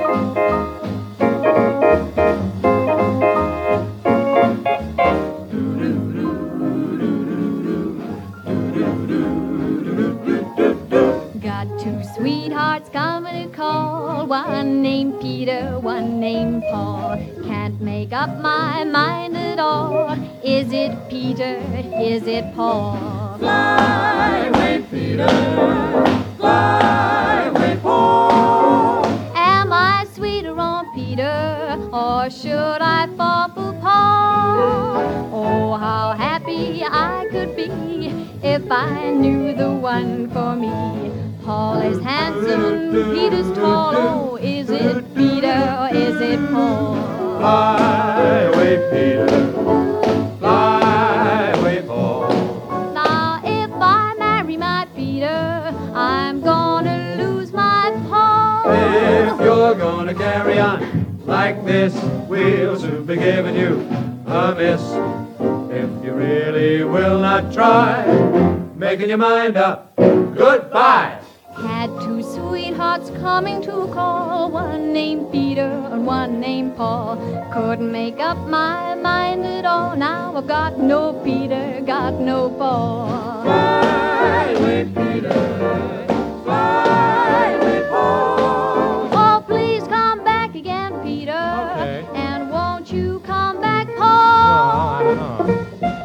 Got two sweethearts coming to call, one named Peter, one named Paul. Can't make up my mind at all. Is it Peter? Is it Paul? Fly away, Peter. Fly away, Paul. Am I sweeter on Peter, or should I fall for Paul? Oh, how happy I could be if I knew the one for me. Paul is handsome, Peter's tall. Oh, is it Peter or is it Paul? Fly away, Peter. Fly away, Paul. Now, if I marry my Peter, I'm gonna lose my Paul. If you're gonna carry on like this, we'll soon be giving you a miss. If you really will not try, making your mind up, goodbye. Had two sweethearts coming to call, one named Peter and one named Paul. Couldn't make up my mind at all. Now I've got no Peter, got no Paul. Fly away, Peter. Fly away, Paul. Oh, please come back again, Peter. Okay. And won't you come back, Paul? I don't know.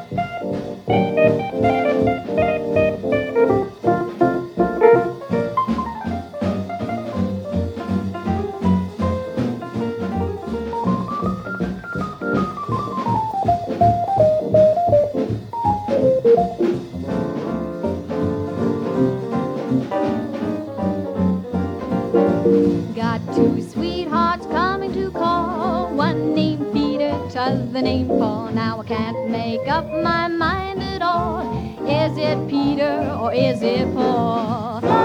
Got two sweethearts coming to call, one named Peter, t'other named Paul. Now I can't make up my mind at all. Is it Peter or is it Paul?